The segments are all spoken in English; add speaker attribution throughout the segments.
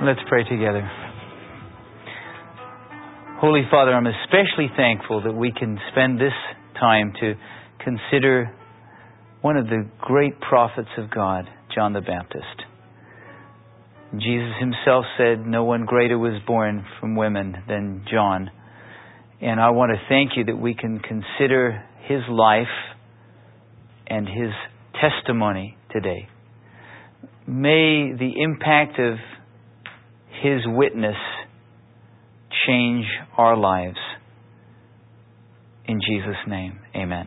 Speaker 1: Let's pray together. Holy Father, I'm especially thankful that we can spend this time to consider one of the great prophets of God, John the Baptist. Jesus himself said, "No one greater was born from women than John." And I want to thank you that we can consider his life and his testimony today. May the impact of his witness change our lives. In Jesus' name, amen.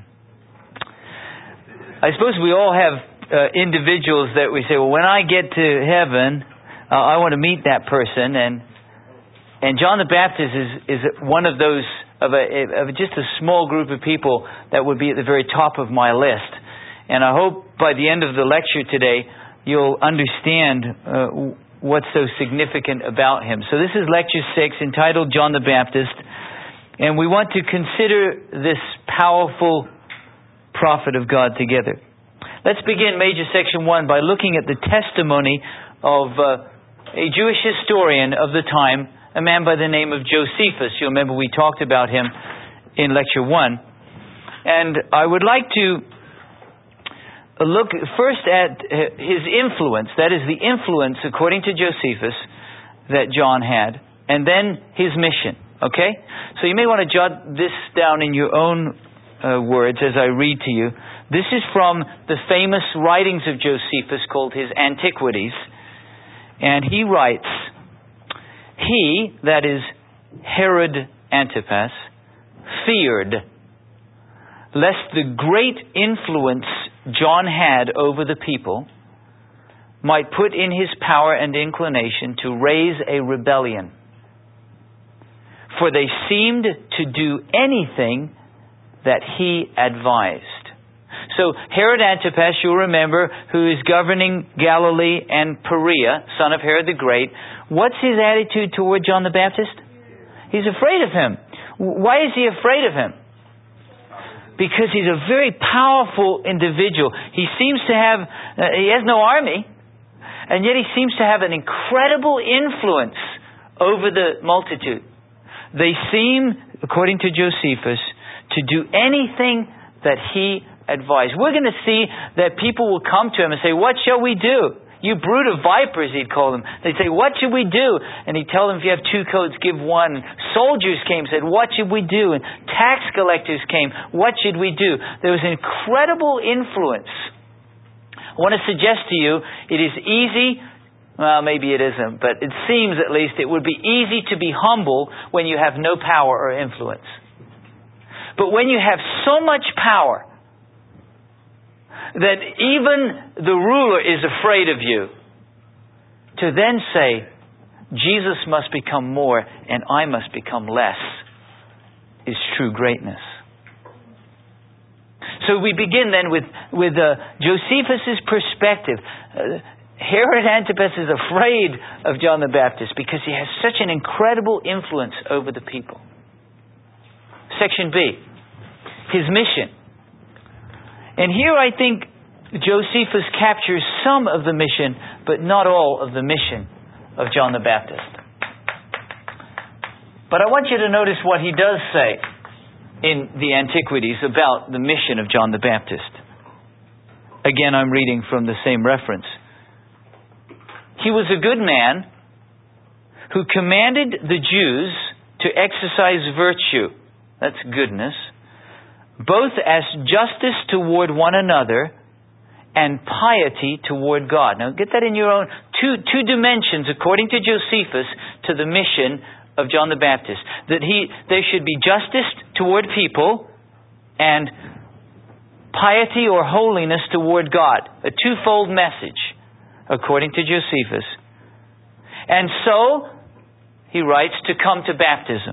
Speaker 1: I suppose we all have individuals that we say, well, when I get to heaven, I want to meet that person. And John the Baptist is one of those, of just a small group of people that would be at the very top of my list. And I hope by the end of the lecture today, you'll understand what's so significant about him. So this is Lecture 6, entitled John the Baptist. And we want to consider this powerful prophet of God together. Let's begin Major Section 1 by looking at the testimony of a Jewish historian of the time, a man by the name of Josephus. You'll remember we talked about him in Lecture 1. And I would like to look first at his influence, that is the influence, according to Josephus, that John had, and then his mission. Okay? So you may want to jot this down in your own words as I read to you. This is from the famous writings of Josephus called his Antiquities. And he writes, "He," that is Herod Antipas, "feared lest the great influence John had over the people might put in his power and inclination to raise a rebellion. For they seemed to do anything that he advised." So Herod Antipas, you'll remember, who is governing Galilee and Perea, son of Herod the Great, what's his attitude toward John the Baptist? He's afraid of him. Why is he afraid of him? Because he's a very powerful individual. He seems to have, he has no army, and yet he seems to have an incredible influence over the multitude. They seem, according to Josephus, to do anything that he advised. We're going to see that people will come to him and say, "What shall we do? You brood of vipers," he'd call them. They'd say, "What should we do?" And he'd tell them, "If you have 2 coats, give 1. Soldiers came and said, "What should we do?" And tax collectors came, "What should we do?" There was incredible influence. I want to suggest to you, it is easy, well, maybe it isn't, but it seems at least it would be easy to be humble when you have no power or influence. But when you have so much power that even the ruler is afraid of you, to then say, "Jesus must become more and I must become less," is true greatness. So we begin then with Josephus' perspective. Herod Antipas is afraid of John the Baptist because he has such an incredible influence over the people. Section B, his mission. And here I think Josephus captures some of the mission, but not all of the mission of John the Baptist. But I want you to notice what he does say in the Antiquities about the mission of John the Baptist. Again, I'm reading from the same reference. "He was a good man who commanded the Jews to exercise virtue," that's goodness, "both as justice toward one another and piety toward God." Now get that in your own two dimensions, according to Josephus, to the mission of John the Baptist. That there should be justice toward people and piety or holiness toward God. A twofold message, according to Josephus. And so, he writes, to come to baptism.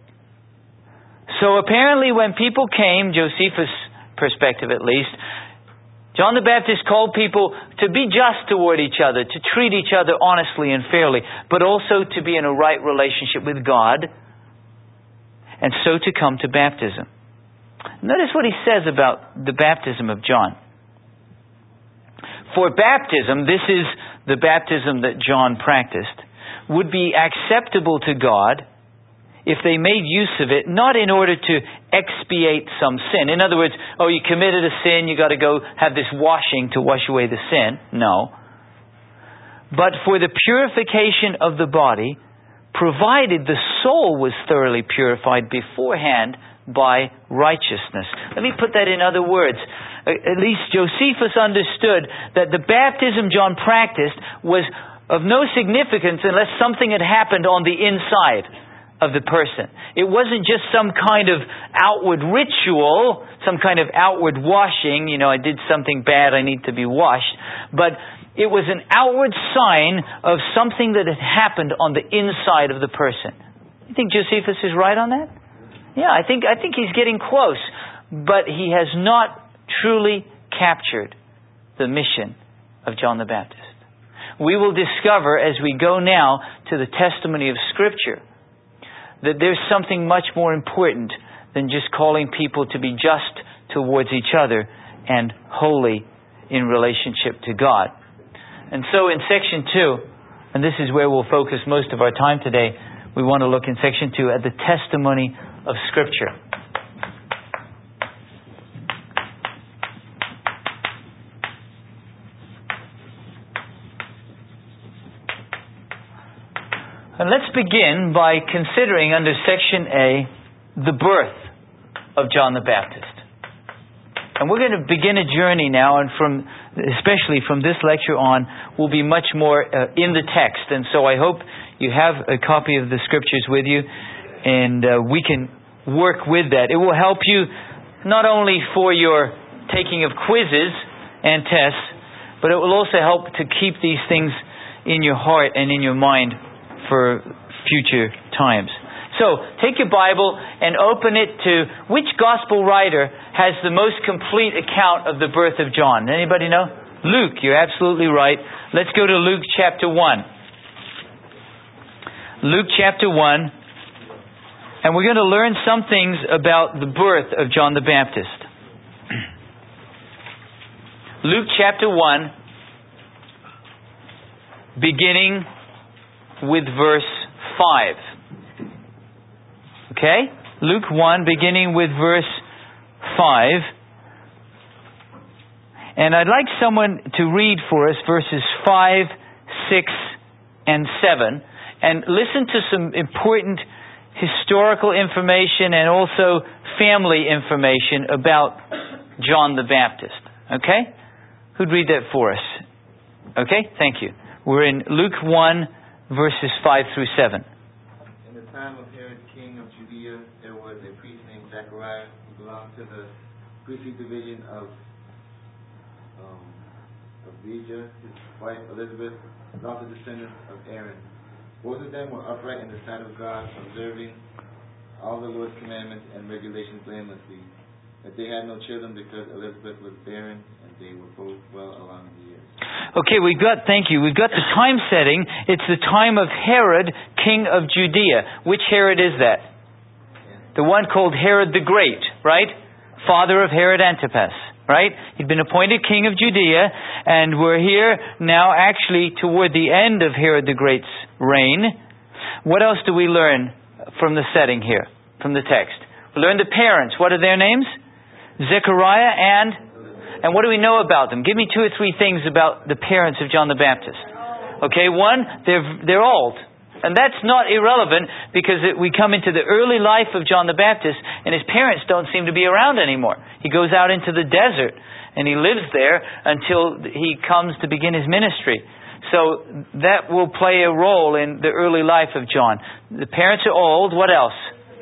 Speaker 1: So apparently when people came, Josephus' perspective at least, John the Baptist called people to be just toward each other, to treat each other honestly and fairly, but also to be in a right relationship with God, and so to come to baptism. Notice what he says about the baptism of John. For baptism, this is the baptism that John practiced, would be acceptable to God if they made use of it, not in order to expiate some sin. In other words, you committed a sin, you got to go have this washing to wash away the sin. No. But for the purification of the body, provided the soul was thoroughly purified beforehand by righteousness. Let me put that in other words. At least Josephus understood that the baptism John practiced was of no significance unless something had happened on the inside of the person. It wasn't just some kind of outward ritual, some kind of outward washing. I did something bad, I need to be washed. But it was an outward sign of something that had happened on the inside of the person. You think Josephus is right on that? Yeah, I think he's getting close. But he has not truly captured the mission of John the Baptist. We will discover as we go now to the testimony of Scripture that there's something much more important than just calling people to be just towards each other and holy in relationship to God. And so in section 2, and this is where we'll focus most of our time today, we want to look in section 2 at the testimony of Scripture. And let's begin by considering under section A, the birth of John the Baptist. And we're going to begin a journey now, and especially from this lecture on, we'll be much more in the text. And so I hope you have a copy of the Scriptures with you, and we can work with that. It will help you not only for your taking of quizzes and tests, but it will also help to keep these things in your heart and in your mind for future times. So, take your Bible and open it to which gospel writer has the most complete account of the birth of John. Anybody know? Luke, you're absolutely right. Let's go to Luke chapter 1. Luke chapter 1. And we're going to learn some things about the birth of John the Baptist. Luke chapter 1, beginning with verse 5. Okay? Luke 1, beginning with verse 5. And I'd like someone to read for us verses 5, 6, and 7. And listen to some important historical information and also family information about John the Baptist. Okay? Who'd read that for us? Okay? Thank you. We're in Luke 1, verses 5 through 7.
Speaker 2: In the time of Herod, king of Judea, there was a priest named Zechariah who belonged to the priestly division of Abijah. His wife Elizabeth was also descendant of Aaron. Both of them were upright in the sight of God, observing all the Lord's commandments and regulations blamelessly. But they had no children because Elizabeth was barren, and they were both well along in the years.
Speaker 1: Okay, we've got the time setting. It's the time of Herod, king of Judea. Which Herod is that? The one called Herod the Great, right? Father of Herod Antipas, right? He'd been appointed king of Judea, and we're here now actually toward the end of Herod the Great's reign. What else do we learn from the setting here, from the text? We learn the parents. What are their names? Zechariah and what do we know about them? Give me 2 or 3 things about the parents of John the Baptist. Okay, one, they're old. And that's not irrelevant because we come into the early life of John the Baptist and his parents don't seem to be around anymore. He goes out into the desert and he lives there until he comes to begin his ministry. So that will play a role in the early life of John. The parents are old. What else?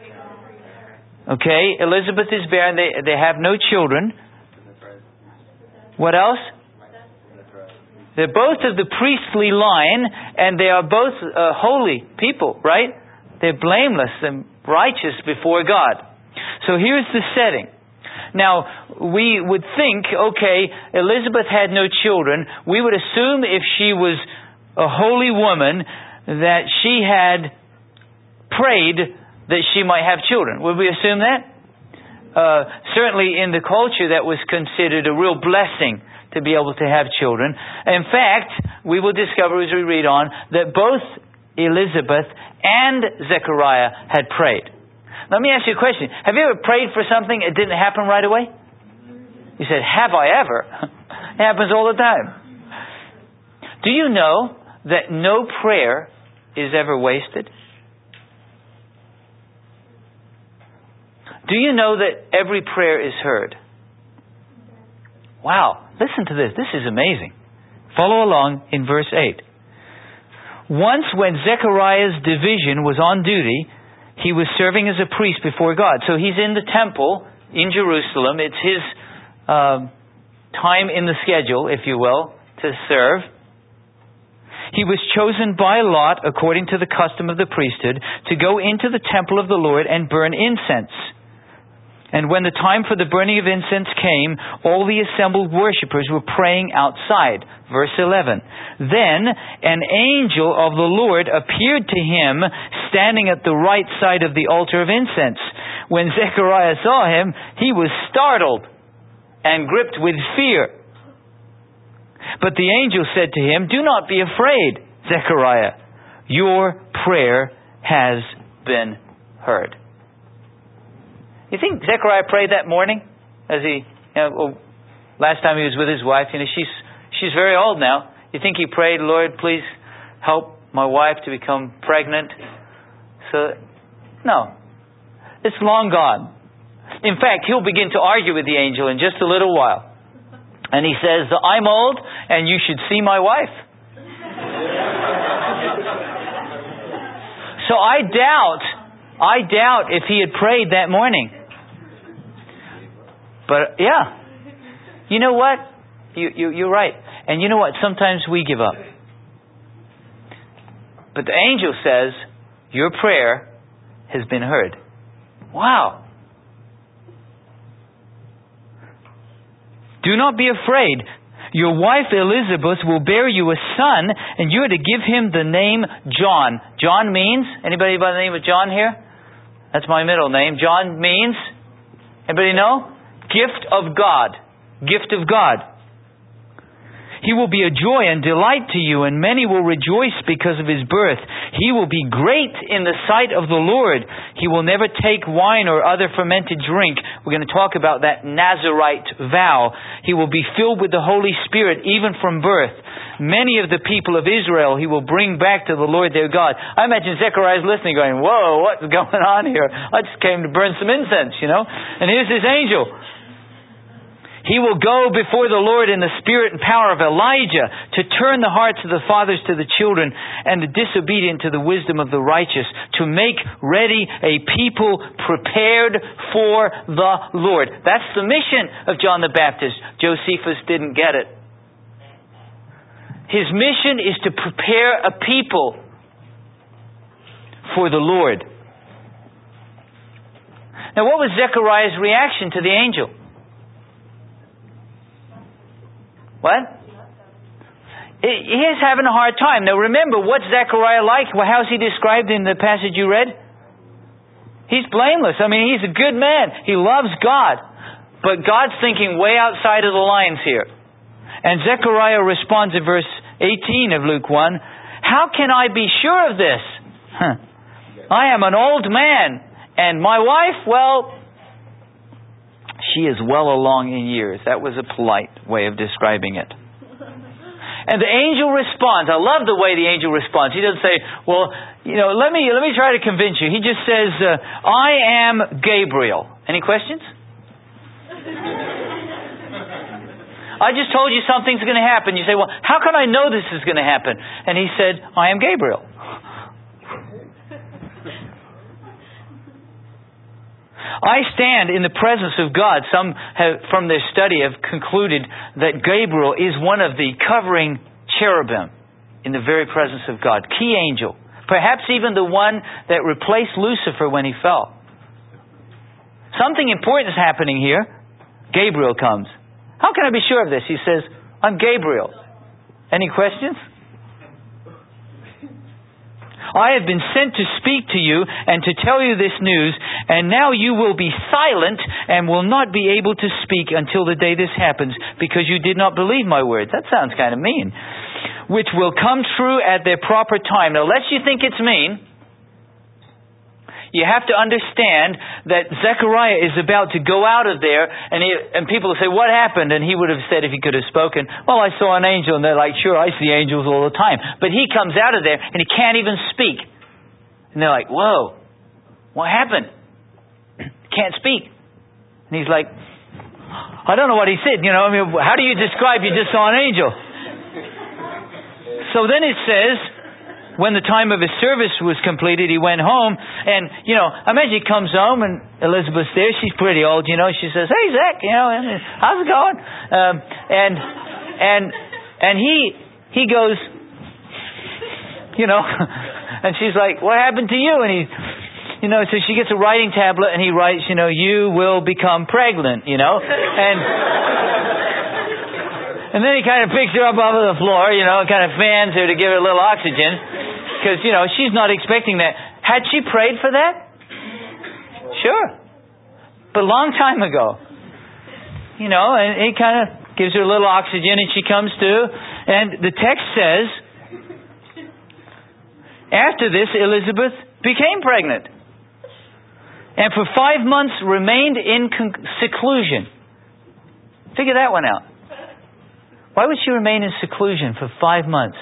Speaker 1: Okay, Elizabeth is barren. They have no children. What else? They're both of the priestly line, and they are both holy people, right? They're blameless and righteous before God. So here's the setting. Now, we would think, okay, Elizabeth had no children. We would assume if she was a holy woman that she had prayed that she might have children. Would we assume that? Certainly in the culture that was considered a real blessing to be able to have children. In fact, we will discover as we read on that both Elizabeth and Zechariah had prayed. Let me ask you a question. Have you ever prayed for something and it didn't happen right away? You said, have I ever? It happens all the time. Do you know that no prayer is ever wasted? Do you know that every prayer is heard? Wow, listen to this. This is amazing. Follow along in verse 8. Once when Zechariah's division was on duty, he was serving as a priest before God. So he's in the temple in Jerusalem. It's his time in the schedule, if you will, to serve. He was chosen by lot, according to the custom of the priesthood, to go into the temple of the Lord and burn incense. And when the time for the burning of incense came, all the assembled worshippers were praying outside. Verse 11. Then an angel of the Lord appeared to him, standing at the right side of the altar of incense. When Zechariah saw him, he was startled and gripped with fear. But the angel said to him, "Do not be afraid, Zechariah. Your prayer has been heard." You think Zechariah prayed that morning? As he, last time he was with his wife, she's very old now. You think he prayed, "Lord, please help my wife to become pregnant"? No. It's long gone. In fact, he'll begin to argue with the angel in just a little while. And he says, "I'm old and you should see my wife." So I doubt if he had prayed that morning. But yeah, you know what? You're right. And you know what? Sometimes we give up. But the angel says, "Your prayer has been heard." Wow. "Do not be afraid. Your wife Elizabeth will bear you a son, and you are to give him the name John." John means, anybody by the name of John here? That's my middle name. John means, anybody know? Gift of God. Gift of God. "He will be a joy and delight to you, and many will rejoice because of his birth. He will be great in the sight of the Lord. He will never take wine or other fermented drink." We're going to talk about that Nazirite vow. "He will be filled with the Holy Spirit even from birth. Many of the people of Israel he will bring back to the Lord their God." I imagine Zechariah's listening going, "Whoa, what's going on here? I just came to burn some incense, And here's this angel. "He will go before the Lord in the spirit and power of Elijah, to turn the hearts of the fathers to the children and the disobedient to the wisdom of the righteous, to make ready a people prepared for the Lord." That's the mission of John the Baptist. Josephus didn't get it. His mission is to prepare a people for the Lord. Now, what was Zechariah's reaction to the angel? What? He's having a hard time. Now remember, what's Zechariah like? How's he described in the passage you read? He's blameless. He's a good man. He loves God. But God's thinking way outside of the lines here. And Zechariah responds in verse 18 of Luke 1, "How can I be sure of this? I am an old man, and my wife, well, she is well along in years." That was a polite way of describing it. And the angel responds. I love the way the angel responds. He doesn't say, "Well, let me try to convince you." He just says, "I am Gabriel." Any questions? "I just told you something's going to happen." You say, "Well, how can I know this is going to happen?" And he said, "I am Gabriel." I stand in the presence of God. Some have, from their study, have concluded that Gabriel is one of the covering cherubim in the very presence of God. Key angel. Perhaps even the one that replaced Lucifer when he fell. Something important is happening here. Gabriel comes. How can I be sure of this? He says, "I'm Gabriel." Any questions? "I have been sent to speak to you and to tell you this news, and now you will be silent and will not be able to speak until the day this happens, because you did not believe my words." That sounds kind of mean. which will come true at their proper time. Now, lest you think it's mean, you have to understand that Zechariah is about to go out of there, and people will say, what happened? And he would have said, if he could have spoken, well, I saw an angel. And they're like, sure, I see angels all the time. But he comes out of there, and he can't even speak. And they're like, whoa, what happened? Can't speak. And he's like, I don't know what he said. How do you describe you just saw an angel? So then it says, when the time of his service was completed, he went home. And, imagine he comes home and Elizabeth's there. She's pretty old, She says, hey, Zach, how's it going? And he goes, and she's like, what happened to you? And he, so she gets a writing tablet and he writes, you will become pregnant, And then he kind of picks her up off of the floor, kind of fans her to give her a little oxygen. Because, she's not expecting that. Had she prayed for that? Sure. But a long time ago. And he kind of gives her a little oxygen and she comes to. And the text says, after this, Elizabeth became pregnant. And for 5 months remained in seclusion. Figure that one out. Why would she remain in seclusion for 5 months?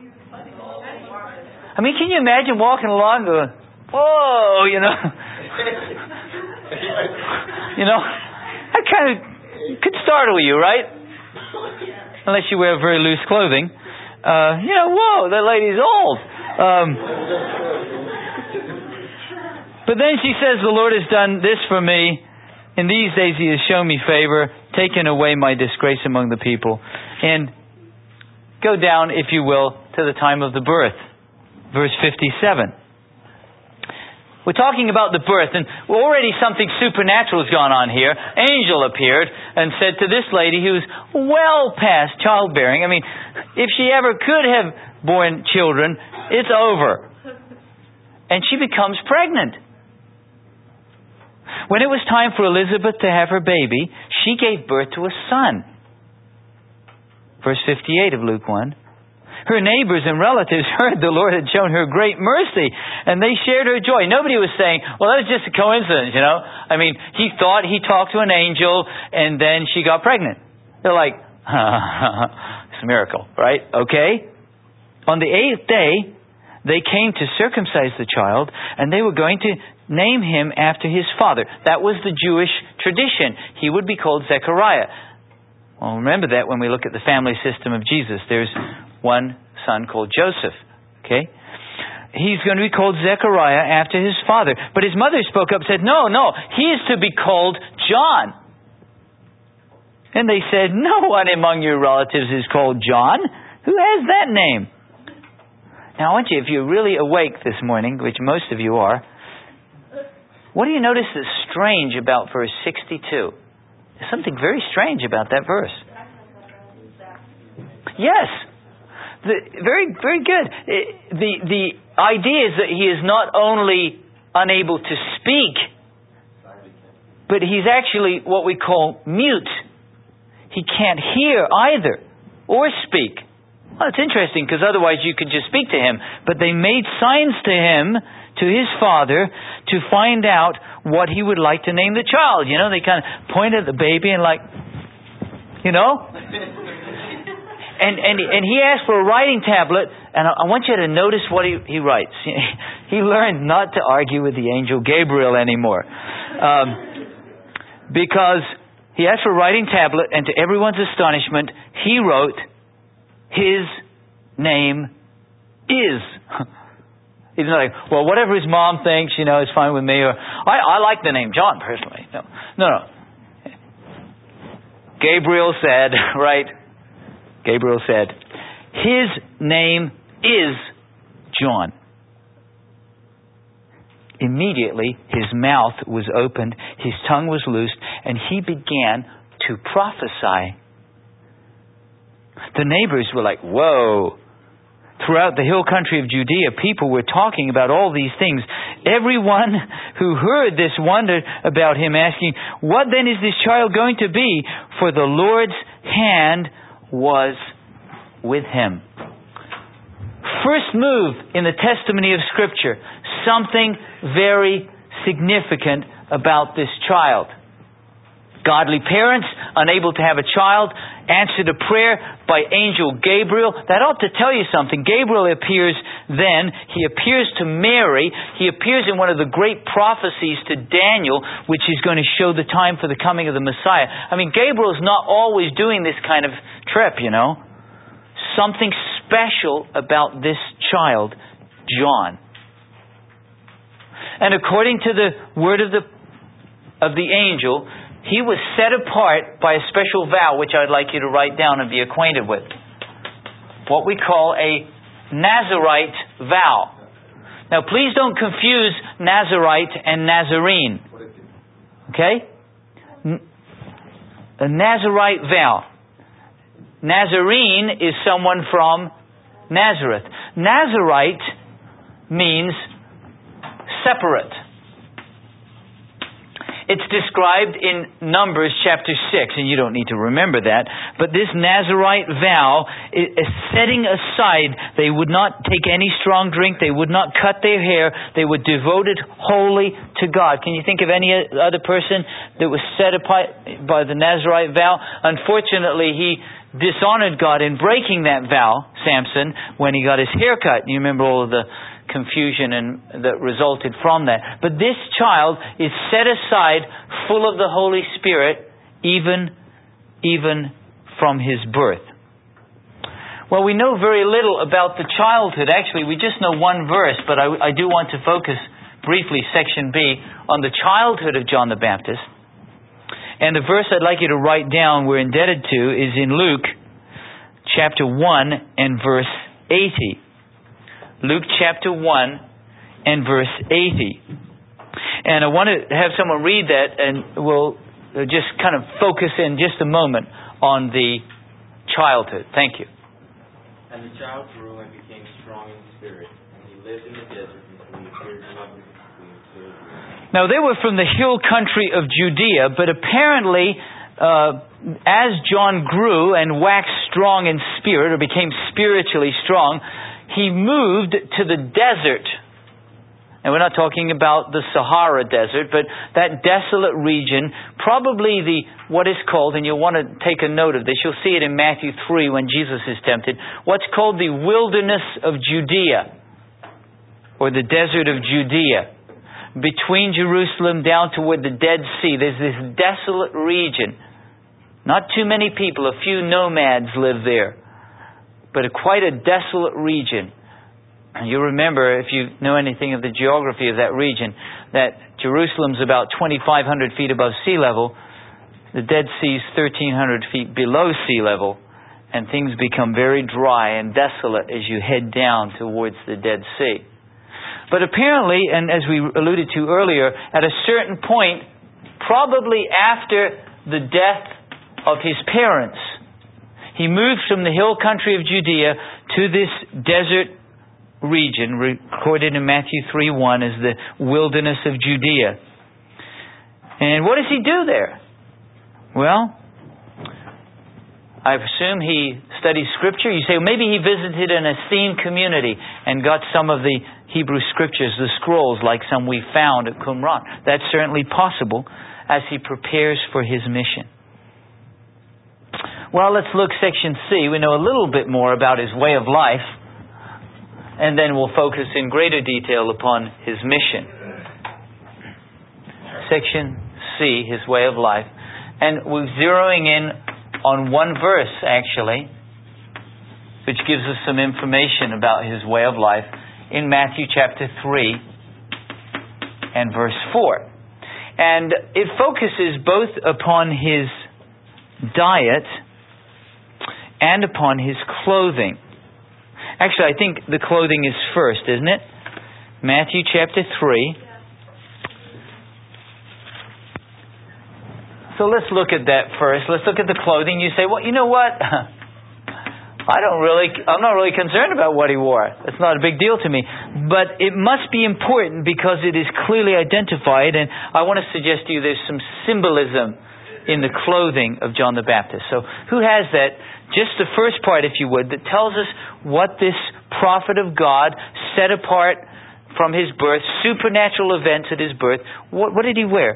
Speaker 1: I mean, can you imagine walking along going, whoa, that kind of could startle you, right? Unless you wear very loose clothing. Whoa, that lady's old. But then she says, the Lord has done this for me. In these days He has shown me favor, taken away my disgrace among the people. And go down, if you will, to the time of the birth. Verse 57. We're talking about the birth, and already something supernatural has gone on here. Angel appeared and said to this lady who was well past childbearing, I mean, if she ever could have borne children, it's over. And she becomes pregnant. When it was time for Elizabeth to have her baby, she gave birth to a son. Verse 58 of Luke 1. Her neighbors and relatives heard the Lord had shown her great mercy, and they shared her joy. Nobody was saying, well, that was just a coincidence, I mean, he thought he talked to an angel, and then she got pregnant. They're like, it's a miracle, right? Okay. On the 8th day, they came to circumcise the child, and they were going to name him after his father. That was the Jewish tradition. He would be called Zechariah. Well, remember that when we look at the family system of Jesus. There's one son called Joseph. Okay? He's going to be called Zechariah after his father. But his mother spoke up and said, no, he is to be called John. And they said, no one among your relatives is called John. Who has that name? Now, I want you, if you're really awake this morning, which most of you are, what do you notice that's strange about verse 62? There's something very strange about that verse. Yes. Very, very good. The idea is that he is not only unable to speak, but he's actually what we call mute. He can't hear either or speak. Well, it's interesting because otherwise you could just speak to him. But they made signs to him, to his father, to find out what he would like to name the child. They kind of pointed at the baby and And he asked for a writing tablet, and I want you to notice what he writes. He learned not to argue with the angel Gabriel anymore. Because he asked for a writing tablet, and to everyone's astonishment, he wrote, his name is. He's not like, well, whatever his mom thinks, is fine with me. Or I like the name John, personally. No. Gabriel said, right? Gabriel said, his name is John. Immediately, his mouth was opened, his tongue was loosed, and he began to prophesy. The neighbors were like, whoa. Throughout the hill country of Judea, people were talking about all these things. Everyone who heard this wondered about him, asking, what then is this child going to be? For the Lord's hand was with him. first move in the testimony of Scripture, something very significant about this child. Godly parents, unable to have a child, answered a prayer by angel Gabriel. That ought to tell you something. Gabriel appears then. He appears to Mary. He appears in one of the great prophecies to Daniel, which is going to show the time for the coming of the Messiah. I mean, Gabriel's not always doing this kind of trip, you know. Something special about this child, John. And according to the word of the angel, he was set apart by a special vow, which I'd like you to write down and be acquainted with. What we call a Nazirite vow. Now, please don't confuse Nazirite and Nazarene. Okay? A Nazirite vow. Nazarene is someone from Nazareth. Nazirite means separate. It's described in Numbers chapter 6, and you don't need to remember that. But this Nazirite vow is setting aside. They would not take any strong drink. They would not cut their hair. They were devoted wholly to God. Can you think of any other person that was set apart by the Nazirite vow? Unfortunately, he dishonored God in breaking that vow, Samson, when he got his hair cut. You remember all of the confusion that resulted from that. But this child is set aside, full of the Holy Spirit, even from his birth. Well, we know very little about the childhood. Actually, we just know one verse, but I do want to focus briefly, section B, on the childhood of John the Baptist. And the verse I'd like you to write down, we're indebted to, is in Luke chapter 1 and verse 80. Luke chapter 1 and verse 80. And I want to have someone read that, and we'll just kind of focus in just a moment on the childhood. Thank you.
Speaker 3: And the child grew and became strong in spirit, and he lived in the desert until he appeared lovely between two years.
Speaker 1: Now they were from the hill country of Judea, but apparently as John grew and waxed strong in spirit, or became spiritually strong, he moved to the desert. And we're not talking about the Sahara Desert, but that desolate region, probably what is called, and you'll want to take a note of this, you'll see it in Matthew 3 when Jesus is tempted, what's called the wilderness of Judea, or the desert of Judea. Between Jerusalem down toward the Dead Sea, there's this desolate region. Not too many people, a few nomads live there. But quite a desolate region. And you remember, if you know anything of the geography of that region, that Jerusalem's about 2,500 feet above sea level. The Dead Sea's 1,300 feet below sea level. And things become very dry and desolate as you head down towards the Dead Sea. But apparently, and as we alluded to earlier, at a certain point, probably after the death of his parents, he moved from the hill country of Judea to this desert region, recorded in Matthew 3:1 as the wilderness of Judea. And what does he do there? Well, I assume he studies Scripture. You say, well, maybe he visited an Essene community and got some of the Hebrew Scriptures, the scrolls, like some we found at Qumran. That's certainly possible as he prepares for his mission. Well, let's look section C. We know a little bit more about his way of life, and then we'll focus in greater detail upon his mission. Section C, his way of life. And we're zeroing in on one verse, actually, which gives us some information about his way of life in Matthew chapter 3 and verse 4. And it focuses both upon his diet and upon his clothing. Actually, I think the clothing is first, isn't it? Matthew chapter 3. So let's look at that first. Let's look at the clothing. You say, well, you know what? I'm not really concerned about what he wore. It's not a big deal to me. But it must be important because it is clearly identified, and I want to suggest to you there's some symbolism in the clothing of John the Baptist. So who has that? Just the first part, if you would, that tells us what this prophet of God, set apart from his birth, supernatural events at his birth. What did he wear?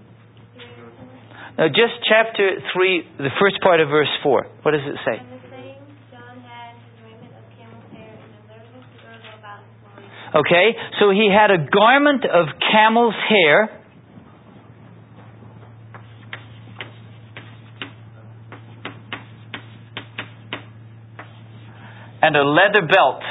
Speaker 1: Now, just chapter 3, the first part of verse 4. What does it say?
Speaker 4: And the same John had his raiment of camel's hair and a leathern girdle about his loins.
Speaker 1: Okay, so he had a garment of camel's hair. And a leather belt.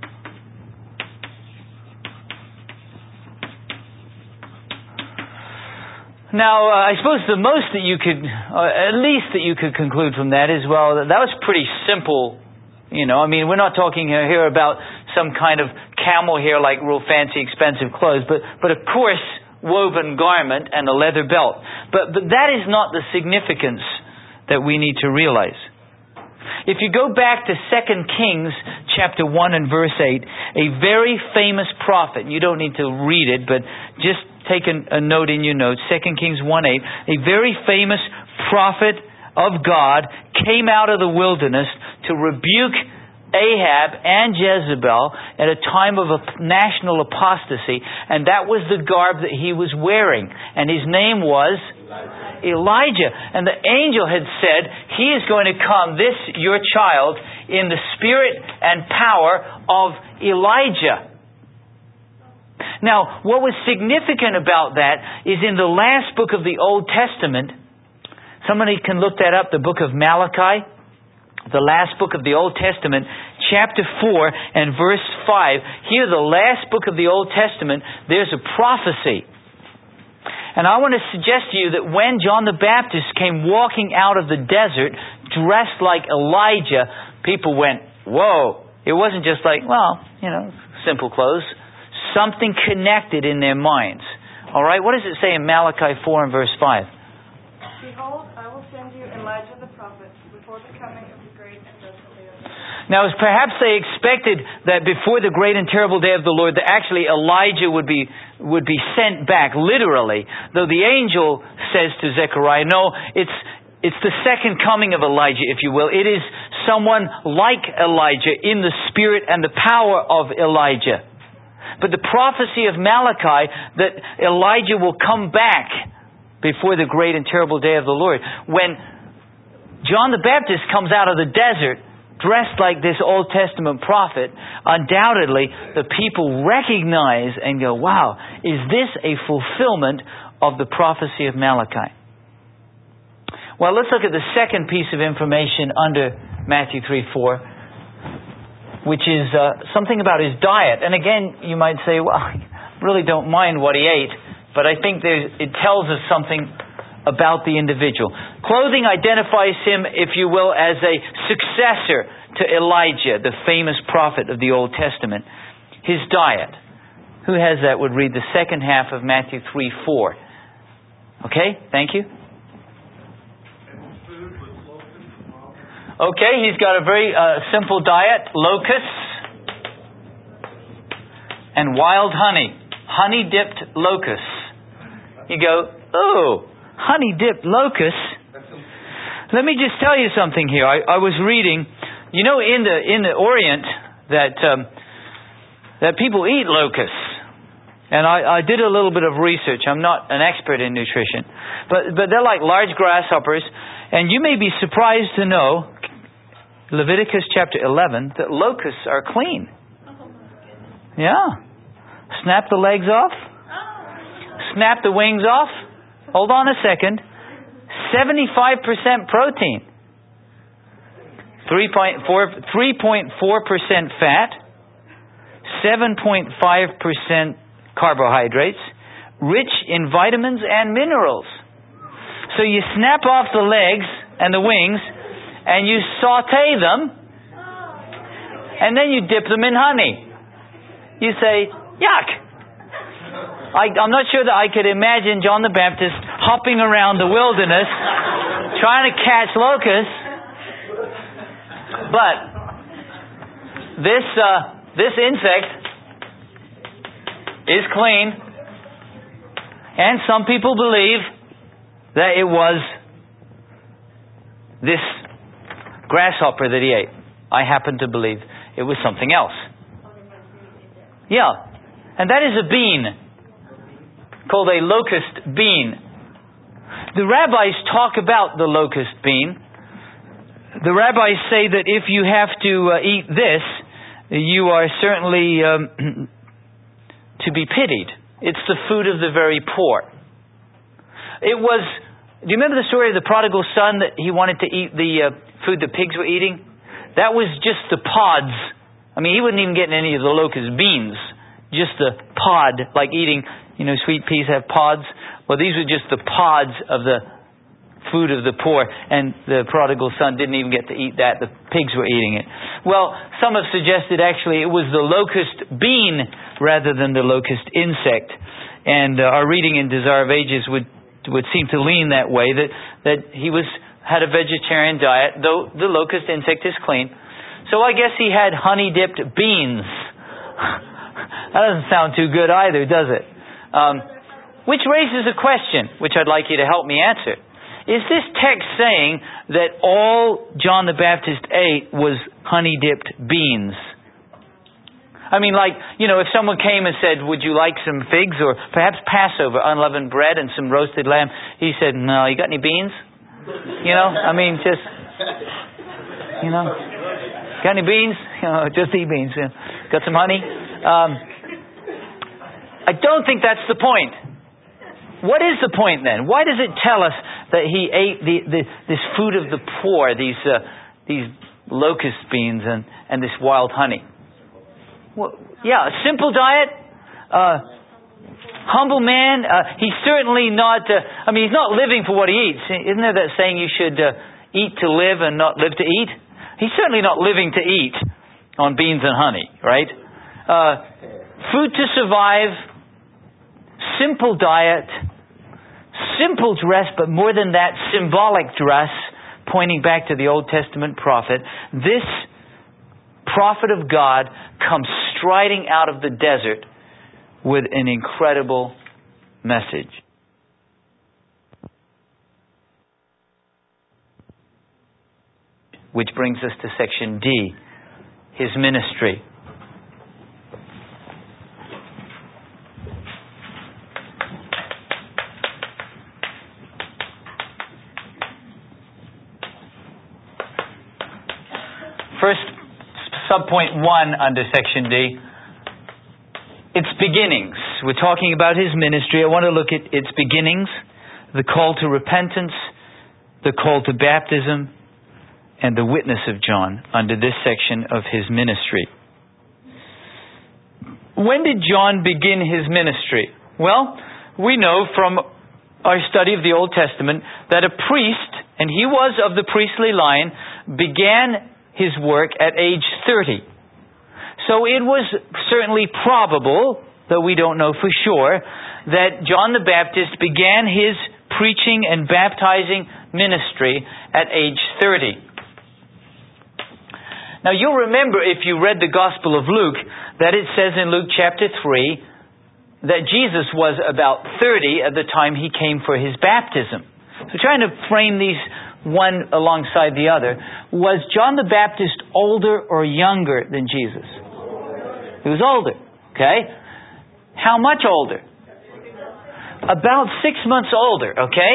Speaker 1: Now, I suppose the most that you could, at least that you could conclude from that is, well, that was pretty simple. You know, I mean, we're not talking here about some kind of camel hair, like real fancy, expensive clothes, but a coarse woven garment and a leather belt. But that is not the significance that we need to realize. If you go back to 2 Kings chapter 1 and verse 8, a very famous prophet, you don't need to read it, but just take a note in your notes, 2 Kings 1:8, a very famous prophet of God came out of the wilderness to rebuke Ahab and Jezebel at a time of a national apostasy, and that was the garb that he was wearing, and his name was Elijah. And the angel had said, he is going to come, this your child, in the spirit and power of Elijah. Now, what was significant about that is in the last book of the Old Testament, somebody can look that up, the book of Malachi, the last book of the Old Testament, chapter 4 and verse 5. Here, the last book of the Old Testament, there's a prophecy. And I want to suggest to you that when John the Baptist came walking out of the desert, dressed like Elijah, people went, whoa. It wasn't just like, well, you know, simple clothes. Something connected in their minds. All right, what does it say in Malachi 4 and verse 5?
Speaker 5: Behold, I will send you Elijah the prophet before the coming of the great and dreadful day of the Lord.
Speaker 1: Now, as perhaps they expected that before the great and terrible day of the Lord, that actually Elijah would be sent back, literally. Though the angel says to Zechariah, no, it's the second coming of Elijah, if you will. It is someone like Elijah in the spirit and the power of Elijah. But the prophecy of Malachi that Elijah will come back before the great and terrible day of the Lord. When John the Baptist comes out of the desert dressed like this Old Testament prophet, undoubtedly the people recognize and go, wow, is this a fulfillment of the prophecy of Malachi? Well, let's look at the second piece of information under Matthew 3:4. Which is something about his diet. And again, you might say, well, I really don't mind what he ate, but I think it tells us something about the individual. Clothing identifies him, if you will, as a successor to Elijah, the famous prophet of the Old Testament. His diet. Who has that would read the second half of Matthew 3:4. Okay, thank you. Okay, he's got a very simple diet. Locusts and wild honey. Honey-dipped locusts. You go, oh, honey-dipped locusts? Let me just tell you something here. I was reading, you know, in the Orient that people eat locusts. And I did a little bit of research. I'm not an expert in nutrition. But they're like large grasshoppers. And you may be surprised to know, Leviticus chapter 11, that locusts are clean. Yeah. Snap the legs off. Snap the wings off. Hold on a second. 75% protein. 3.4% fat. 7.5% carbohydrates. Rich in vitamins and minerals. So you snap off the legs and the wings, and you saute them, and then you dip them in honey. You say, yuck! I'm not sure that I could imagine John the Baptist hopping around the wilderness trying to catch locusts. But this insect is clean, and some people believe that it was this grasshopper that he ate. I happen to believe it was something else. Yeah. And that is a bean, called a locust bean. The rabbis talk about the locust bean. The rabbis say that if you have to eat this, you are certainly to be pitied. It's the food of the very poor. Do you remember the story of the prodigal son, that he wanted to eat the food the pigs were eating? That was just the pods. I mean, he wouldn't even get any of the locust beans. Just the pod, like eating, sweet peas have pods. Well, these were just the pods of the food of the poor, and the prodigal son didn't even get to eat that. The pigs were eating it. Well, some have suggested actually it was the locust bean rather than the locust insect. And our reading in Desire of Ages would seem to lean that way, that he had a vegetarian diet, though the locust insect is clean. So I guess he had honey-dipped beans. That doesn't sound too good either, does it? Which raises a question, which I'd like you to help me answer. Is this text saying that all John the Baptist ate was honey-dipped beans? I mean, if someone came and said, would you like some figs or perhaps Passover, unleavened bread and some roasted lamb? He said, no, you got any beans? Got any beans? Just eat beans. Got some honey? I don't think that's the point. What is the point then? Why does it tell us that he ate this food of the poor, these locust beans and this wild honey? Well, a simple diet, humble man. He's certainly not. He's not living for what he eats. Isn't there that saying you should eat to live and not live to eat? He's certainly not living to eat on beans and honey, right? Food to survive, simple diet, simple dress, but more than that, symbolic dress, pointing back to the Old Testament prophet. This prophet of God comes striding out of the desert with an incredible message. Which brings us to section D, his ministry. First, subpoint 1 under section D, its beginnings. We're talking about his ministry. I want to look at its beginnings, the call to repentance, the call to baptism, and the witness of John under this section of his ministry. When did John begin his ministry? Well, we know from our study of the Old Testament that a priest, and he was of the priestly line, began his work at age 30. So it was certainly probable, though we don't know for sure, that John the Baptist began his preaching and baptizing ministry at age 30. Now you'll remember, if you read the Gospel of Luke, that it says in Luke chapter 3 that Jesus was about 30 at the time he came for his baptism. So trying to frame these one alongside the other, was John the Baptist older or younger than Jesus? He was older. Okay? How much older? About 6 months older. Okay?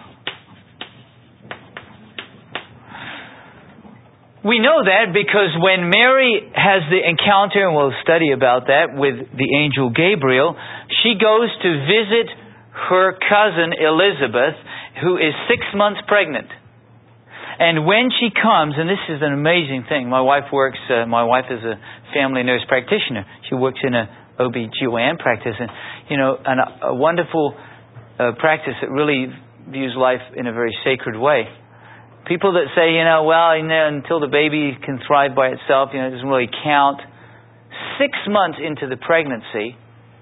Speaker 1: We know that because when Mary has the encounter, and we'll study about that, with the angel Gabriel, she goes to visit her cousin Elizabeth, who is 6 months pregnant. And when she comes, and this is an amazing thing, my wife is a family nurse practitioner. She works in a OB/GYN practice, and a wonderful practice that really views life in a very sacred way. People that say, until the baby can thrive by itself, it doesn't really count. 6 months into the pregnancy,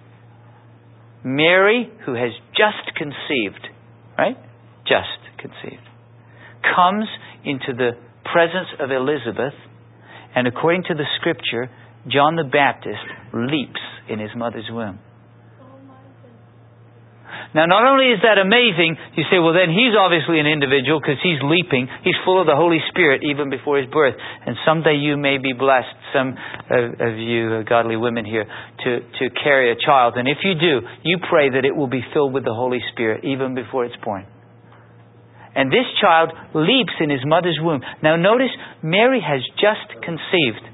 Speaker 1: Mary, who has just conceived, right? Just conceived, comes into the presence of Elizabeth, and according to the Scripture, John the Baptist leaps in his mother's womb. Now, not only is that amazing, you say, well, then he's obviously an individual because he's leaping. He's full of the Holy Spirit even before his birth. And someday you may be blessed, some of you godly women here, to carry a child. And if you do, you pray that it will be filled with the Holy Spirit even before it's born. And this child leaps in his mother's womb. Now notice, Mary has just conceived.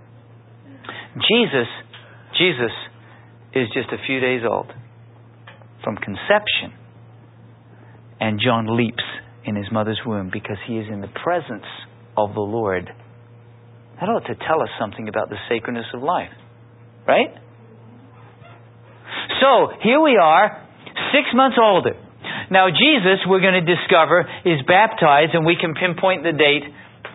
Speaker 1: Jesus is just a few days old from conception. And John leaps in his mother's womb because he is in the presence of the Lord. That ought to tell us something about the sacredness of life. Right? So, here we are, 6 months older. Now Jesus, we're going to discover, is baptized, and we can pinpoint the date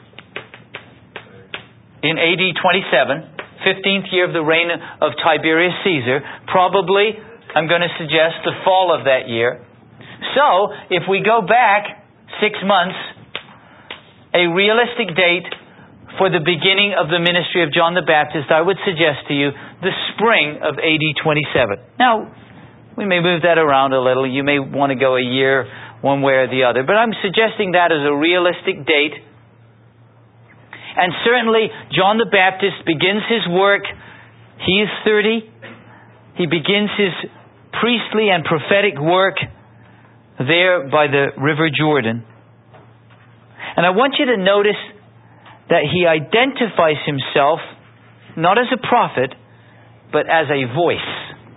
Speaker 1: in AD 27, 15th year of the reign of Tiberius Caesar. Probably, I'm going to suggest, the fall of that year. So, if we go back 6 months, a realistic date for the beginning of the ministry of John the Baptist, I would suggest to you the spring of AD 27. Now, we may move that around a little. You may want to go a year one way or the other. But I'm suggesting that as a realistic date. And certainly, John the Baptist begins his work. He is 30. He begins his priestly and prophetic work there by the River Jordan. And I want you to notice that he identifies himself not as a prophet, but as a voice.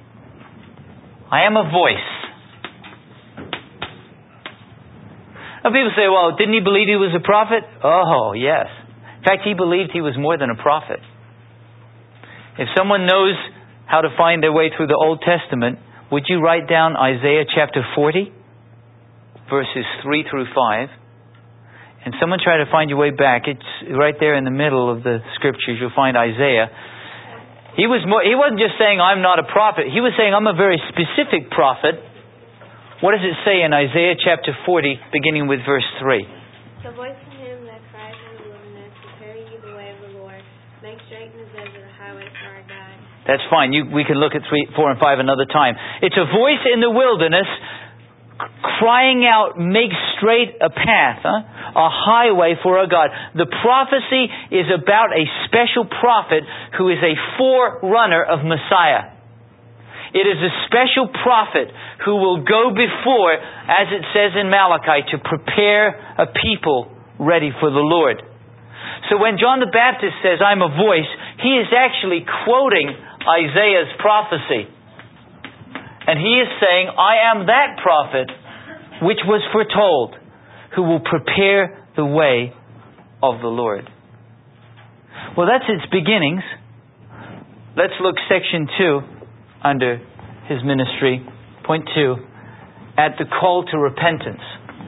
Speaker 1: I am a voice. Now people say, well, didn't he believe he was a prophet? Oh, yes. In fact, he believed he was more than a prophet. If someone knows how to find their way through the Old Testament, would you write down Isaiah chapter 40, verses 3 through 5? And someone try to find your way back. It's right there in the middle of the scriptures. You'll find Isaiah. He wasn't just saying, I'm not a prophet. He was saying, I'm a very specific prophet. What does it say in Isaiah chapter 40, beginning with verse 3?
Speaker 4: The voice of him that cries in the wilderness, prepare ye the way of the Lord, make straight in the desert a highway for our God.
Speaker 1: That's fine. We can look at 3, 4, and 5 another time. It's a voice in the wilderness crying out, make straight a path, a highway for our God. The prophecy is about a special prophet who is a forerunner of Messiah. It is a special prophet who will go before, as it says in Malachi, to prepare a people ready for the Lord. So when John the Baptist says, I'm a voice, he is actually quoting Isaiah's prophecy. And he is saying, I am that prophet which was foretold, who will prepare the way of the Lord. Well, that's its beginnings. Let's look section 2 under his ministry. Point 2, at the call to repentance.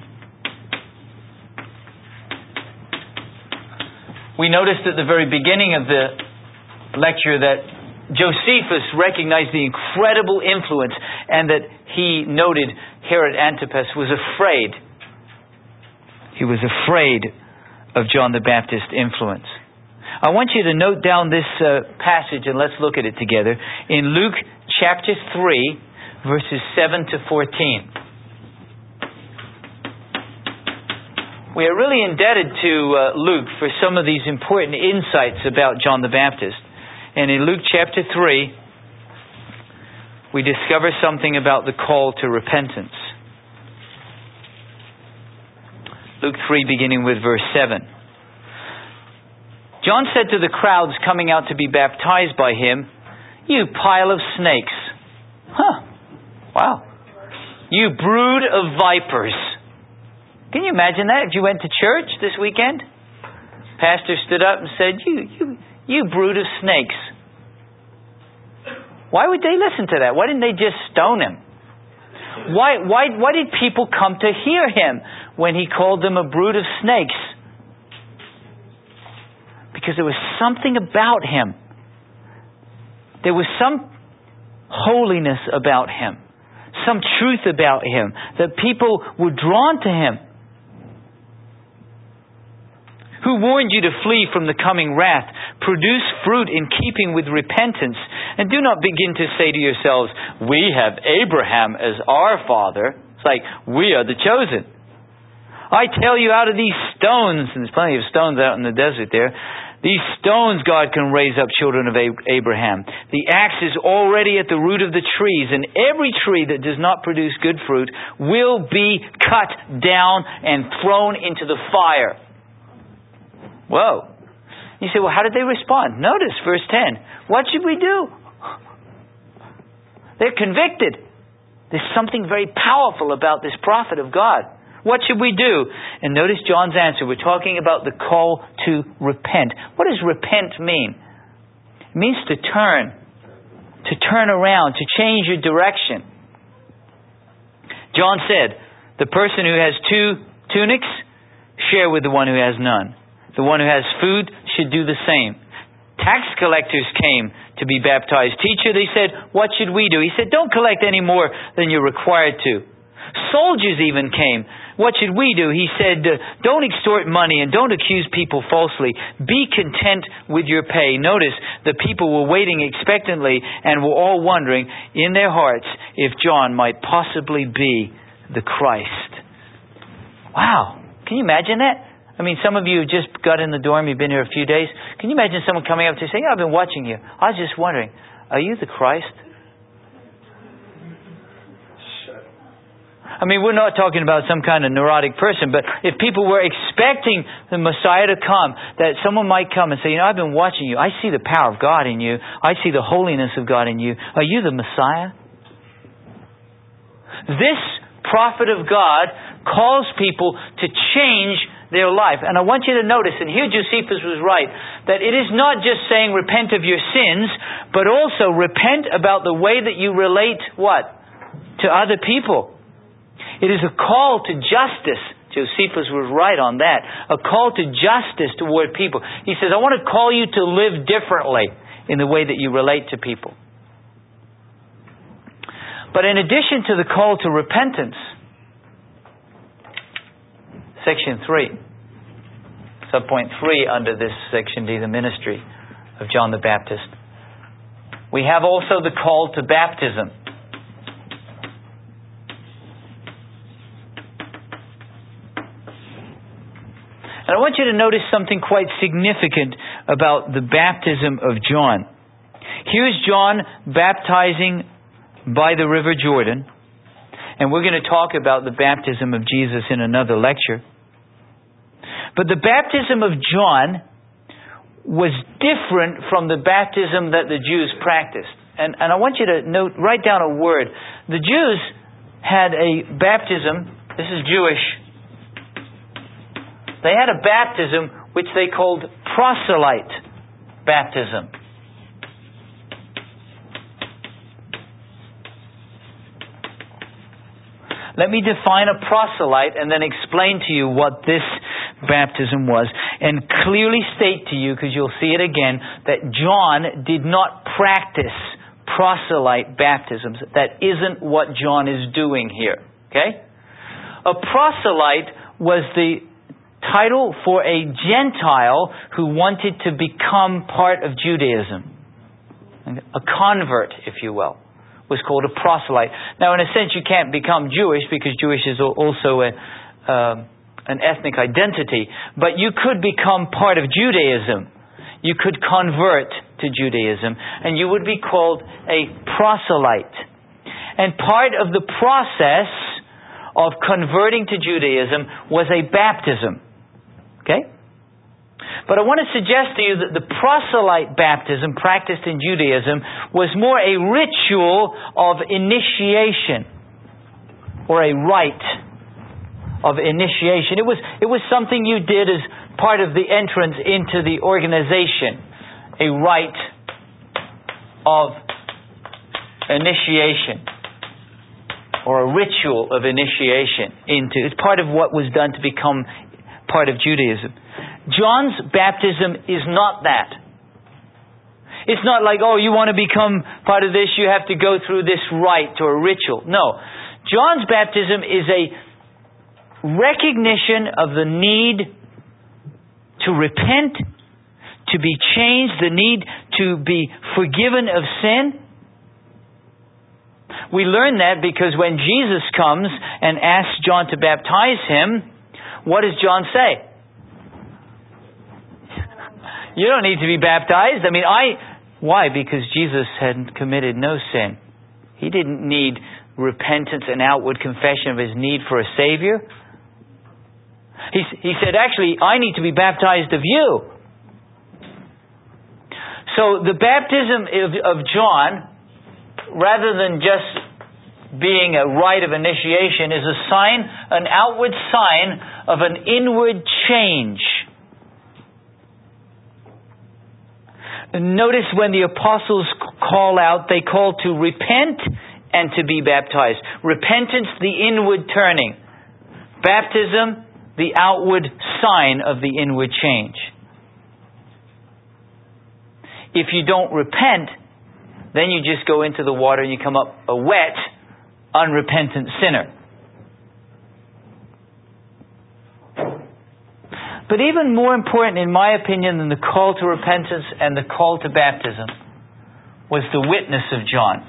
Speaker 1: We noticed at the very beginning of the lecture that Josephus recognized the incredible influence, and that he noted Herod Antipas was afraid. He was afraid of John the Baptist's influence. I want you to note down this passage, and let's look at it together. In Luke chapter 3, verses 7 to 14. We are really indebted to Luke for some of these important insights about John the Baptist. And in Luke chapter 3, we discover something about the call to repentance. Luke 3, beginning with verse 7. John said to the crowds coming out to be baptized by him, you pile of snakes. Wow. You brood of vipers. Can you imagine that if you went to church this weekend? Pastor stood up and said, you brood of snakes. Why would they listen to that? Why didn't they just stone him? Why did people come to hear him when he called them a brood of snakes? Because there was something about him. There was some holiness about him. Some truth about him. That people were drawn to him. Who warned you to flee from the coming wrath? Produce fruit in keeping with repentance. And do not begin to say to yourselves, we have Abraham as our father. It's like, we are the chosen. I tell you, out of these stones, and there's plenty of stones out in the desert there, these stones God can raise up children of Abraham. The axe is already at the root of the trees, and every tree that does not produce good fruit will be cut down and thrown into the fire. Whoa. You say, well, how did they respond? Notice verse 10. What should we do? They're convicted. There's something very powerful about this prophet of God. What should we do? And notice John's answer. We're talking about the call to repent. What does repent mean? It means to turn around, to change your direction. John said, the person who has 2 tunics, share with the one who has none. The one who has food should do the same. Tax collectors came to be baptized. Teacher, they said, what should we do? He said, don't collect any more than you're required to. Soldiers even came. What should we do? He said, don't extort money and don't accuse people falsely. Be content with your pay. Notice the people were waiting expectantly and were all wondering in their hearts if John might possibly be the Christ. Wow. Can you imagine that? I mean, some of you just got in the dorm, you've been here a few days. Can you imagine someone coming up to you saying, I've been watching you. I was just wondering, are you the Christ? I mean, we're not talking about some kind of neurotic person, but if people were expecting the Messiah to come, that someone might come and say, I've been watching you. I see the power of God in you. I see the holiness of God in you. Are you the Messiah? This prophet of God calls people to change their life. And I want you to notice, and here Josephus was right, that it is not just saying repent of your sins, but also repent about the way that you relate, what? To other people. It is a call to justice. Josephus was right on that. A call to justice toward people. He says, I want to call you to live differently in the way that you relate to people. But in addition to the call to repentance, section 3, subpoint 3 under this section D, the ministry of John the Baptist, we have also the call to baptism. And I want you to notice something quite significant about the baptism of John. Here's John baptizing by the River Jordan. And we're going to talk about the baptism of Jesus in another lecture. But the baptism of John was different from the baptism that the Jews practiced. And I want you to write down a word. The Jews had a baptism. This is Jewish. They had a baptism which they called proselyte baptism. Let me define a proselyte and then explain to you what this baptism was, and clearly state to you, because you'll see it again, that John did not practice proselyte baptisms. That isn't what John is doing here. Okay? A proselyte was the title for a Gentile who wanted to become part of Judaism. A convert, if you will, was called a proselyte. Now, in a sense, you can't become Jewish because Jewish is also an ethnic identity. But you could become part of Judaism. You could convert to Judaism, and you would be called a proselyte. And part of the process of converting to Judaism was a baptism. Okay? But I want to suggest to you that the proselyte baptism practiced in Judaism was more a ritual of initiation, or a rite of initiation. It was something you did as part of the entrance into the organization, a rite of initiation, or a ritual of initiation into. It's part of what was done to become part of Judaism. John's baptism is not that. It's not like, you want to become part of this, you have to go through this rite or ritual. No. John's baptism is a recognition of the need to repent, to be changed, the need to be forgiven of sin? We learn that because when Jesus comes and asks John to baptize him, what does John say? You don't need to be baptized. Why? Because Jesus had committed no sin. He didn't need repentance and outward confession of his need for a Savior. He said, actually, I need to be baptized of you. So the baptism of John, rather than just being a rite of initiation, is a sign, an outward sign of an inward change. Notice when the apostles call out, they call to repent and to be baptized. Repentance, the inward turning. Baptism, the outward sign of the inward change. If you don't repent, then you just go into the water and you come up a wet, unrepentant sinner. But even more important, in my opinion, than the call to repentance and the call to baptism was the witness of John.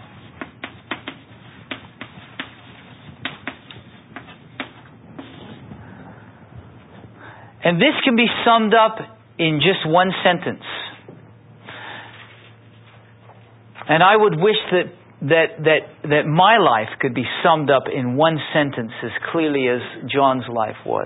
Speaker 1: And this can be summed up in just one sentence. And I would wish that my life could be summed up in one sentence as clearly as John's life was.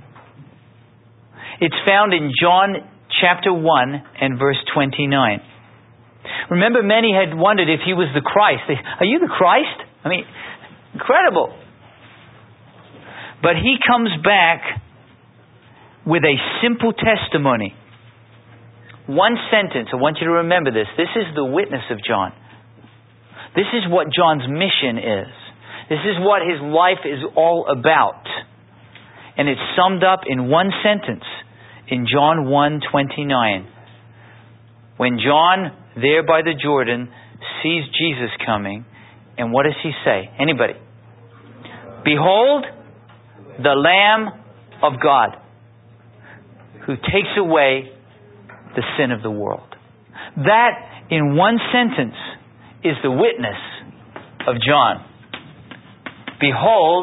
Speaker 1: It's found in John chapter 1 and verse 29. Remember, many had wondered if he was the Christ. Are you the Christ? Incredible. But he comes back with a simple testimony. One sentence. I want you to remember this. This is the witness of John. This is what John's mission is. This is what his life is all about. And it's summed up in one sentence in John 1:29. When John, there by the Jordan, sees Jesus coming, and what does he say? Anybody? Behold, the Lamb of God, who takes away the sin of the world. That, in one sentence, is the witness of John. Behold,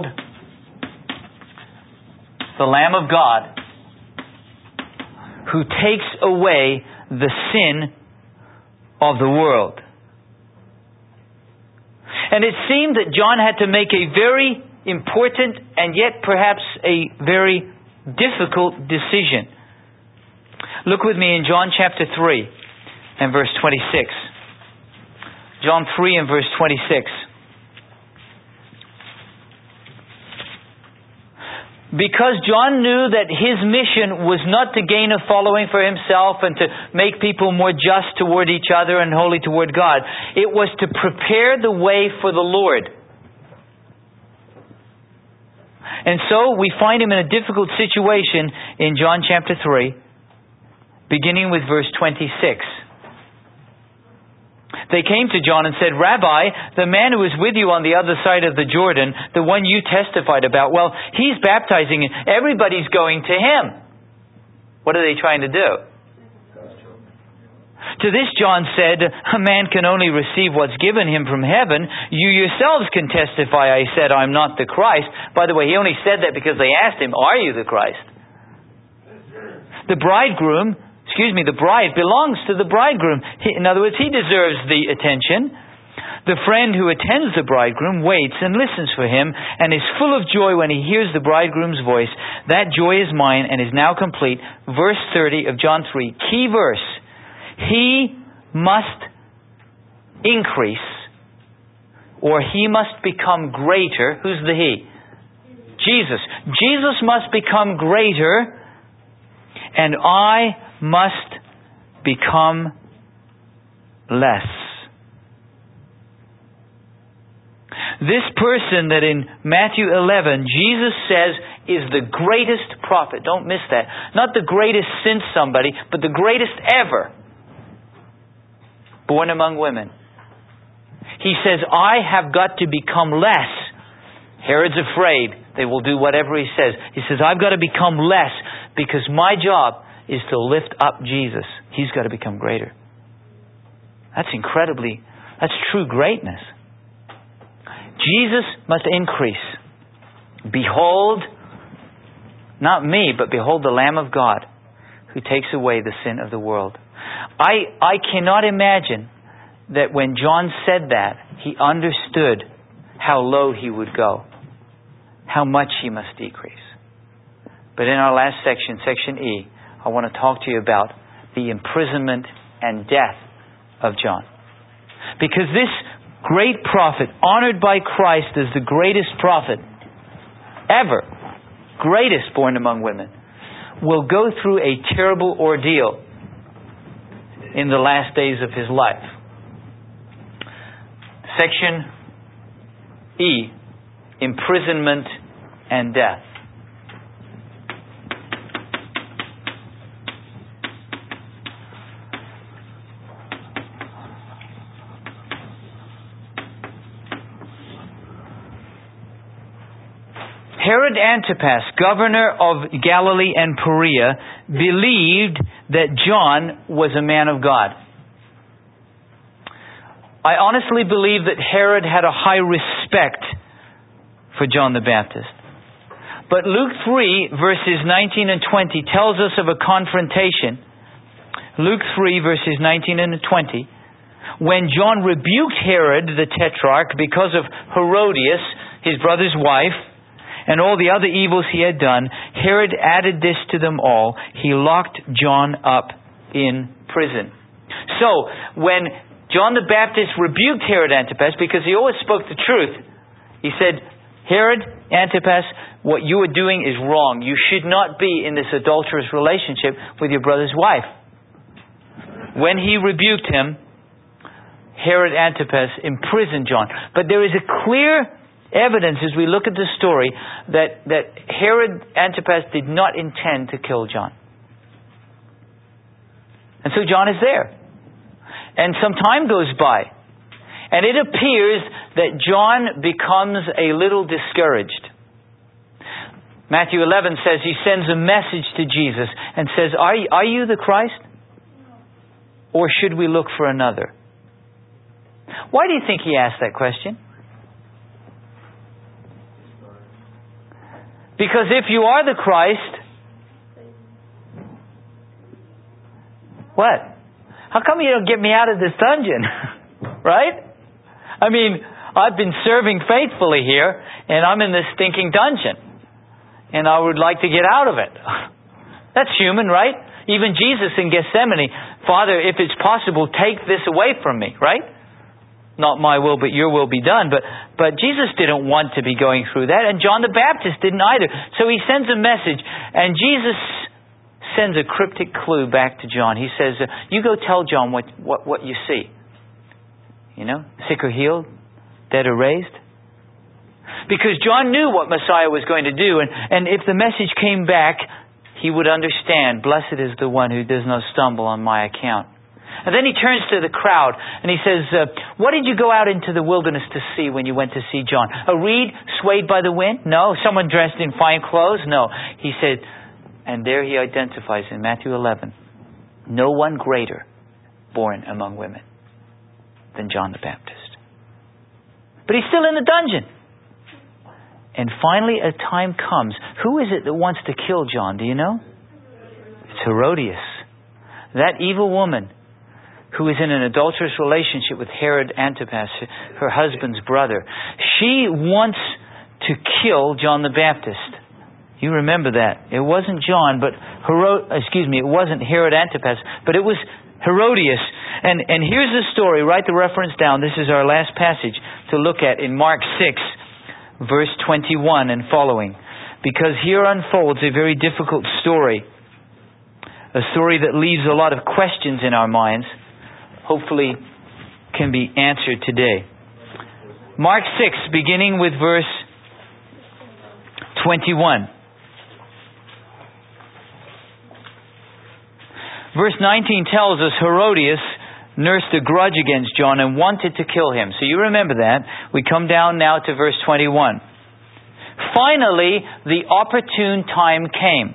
Speaker 1: the Lamb of God, who takes away the sin of the world. And it seemed that John had to make a very important and yet perhaps a very difficult decision. Look with me in John chapter 3 and verse 26. John 3 and verse 26. Because John knew that his mission was not to gain a following for himself and to make people more just toward each other and holy toward God. It was to prepare the way for the Lord. And so we find him in a difficult situation in John chapter 3, beginning with verse 26. They came to John and said, Rabbi, the man who was with you on the other side of the Jordan, the one you testified about, well, he's baptizing and everybody's going to him. What are they trying to do? To this John said, a man can only receive what's given him from heaven. You yourselves can testify, I said, I'm not the Christ. By the way, he only said that because they asked him, are you the Christ? The bride belongs to the bridegroom. In other words, he deserves the attention. The friend who attends the bridegroom waits and listens for him and is full of joy when he hears the bridegroom's voice. That joy is mine and is now complete. Verse 30 of John 3, key verse. He must increase, or he must become greater. Who's the he? Jesus. Jesus must become greater, and I must become less. This person that in Matthew 11 Jesus says is the greatest prophet. Don't miss that. Not the greatest since somebody, but the greatest ever. Born among women. He says, I have got to become less. Herod's afraid they will do whatever he says. He says, I've got to become less because my job is to lift up Jesus. He's got to become greater. That's true greatness. Jesus must increase. Behold, not me, but behold the Lamb of God who takes away the sin of the world. I cannot imagine that when John said that, he understood how low he would go, how much he must decrease. But in our last section, section E, I want to talk to you about the imprisonment and death of John. Because this great prophet, honored by Christ as the greatest prophet ever, greatest born among women, will go through a terrible ordeal in the last days of his life. Section E, imprisonment and death. Herod Antipas, governor of Galilee and Perea, believed that John was a man of God. I honestly believe that Herod had a high respect for John the Baptist. But Luke 3, verses 19 and 20 tells us of a confrontation. Luke 3, verses 19 and 20. When John rebuked Herod the Tetrarch because of Herodias, his brother's wife, and all the other evils he had done, Herod added this to them all. He locked John up in prison. So, when John the Baptist rebuked Herod Antipas, because he always spoke the truth, he said, Herod Antipas, what you are doing is wrong. You should not be in this adulterous relationship with your brother's wife. When he rebuked him, Herod Antipas imprisoned John. But there is a clear evidence as we look at the story that Herod Antipas did not intend to kill John. And so John is there. And some time goes by. And it appears that John becomes a little discouraged. Matthew 11 says he sends a message to Jesus and says, Are you the Christ? Or should we look for another? Why do you think he asked that question? Because if you are the Christ, what? How come you don't get me out of this dungeon? Right? I mean, I've been serving faithfully here, and I'm in this stinking dungeon. And I would like to get out of it. That's human, right? Even Jesus in Gethsemane, Father, if it's possible, take this away from me, right? Not my will, but your will be done. But Jesus didn't want to be going through that, and John the Baptist didn't either. So he sends a message, and Jesus sends a cryptic clue back to John. He says, you go tell John what you see. You know, sick or healed, dead or raised. Because John knew what Messiah was going to do, and if the message came back, he would understand, blessed is the one who does not stumble on my account. And then he turns to the crowd and he says, what did you go out into the wilderness to see when you went to see John? A reed swayed by the wind? No. Someone dressed in fine clothes? No. He said, and there he identifies in Matthew 11, no one greater born among women than John the Baptist. But he's still in the dungeon. And finally a time comes. Who is it that wants to kill John? Do you know? It's Herodias. That evil woman who is in an adulterous relationship with Herod Antipas, her husband's brother. She wants to kill John the Baptist. You remember that. It wasn't John, but it wasn't Herod Antipas, but it was Herodias. And here's the story. Write the reference down. This is our last passage to look at in Mark 6, verse 21 and following. Because here unfolds a very difficult story. A story that leaves a lot of questions in our minds. Hopefully can be answered today. Mark 6, beginning with verse 21. Verse 19 tells us Herodias nursed a grudge against John and wanted to kill him. So you remember that. We come down now to verse 21. Finally, the opportune time came.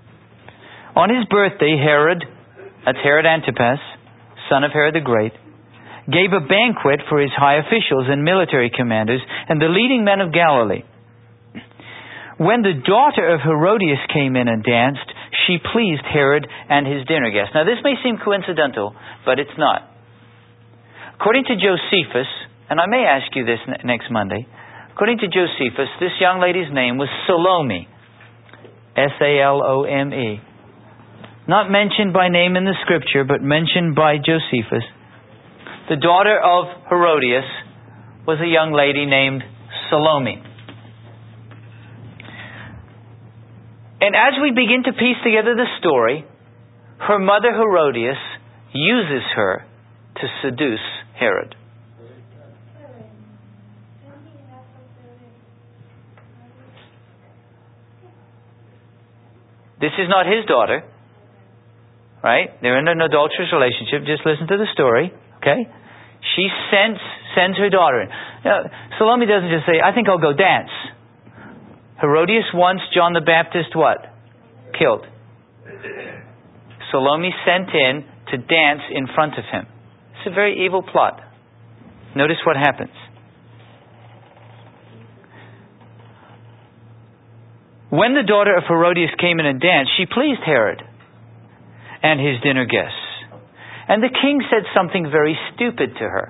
Speaker 1: On his birthday, Herod, that's Herod Antipas, son of Herod the Great, gave a banquet for his high officials and military commanders and the leading men of Galilee. When the daughter of Herodias came in and danced, she pleased Herod and his dinner guests. Now this may seem coincidental, but it's not. According to Josephus, and I may ask you this next Monday, according to Josephus, this young lady's name was Salome. Salome. Not mentioned by name in the Scripture, but mentioned by Josephus. The daughter of Herodias was a young lady named Salome. And as we begin to piece together the story, her mother Herodias uses her to seduce Herod. This is not his daughter, right? They're in an adulterous relationship. Just listen to the story, okay? She sends her daughter in. Now, Salome doesn't just say, I think I'll go dance. Herodias wants John the Baptist what? Killed. Salome sent in to dance in front of him. It's a very evil plot. Notice what happens. When the daughter of Herodias came in and danced, she pleased Herod and his dinner guests. And the king said something very stupid to her.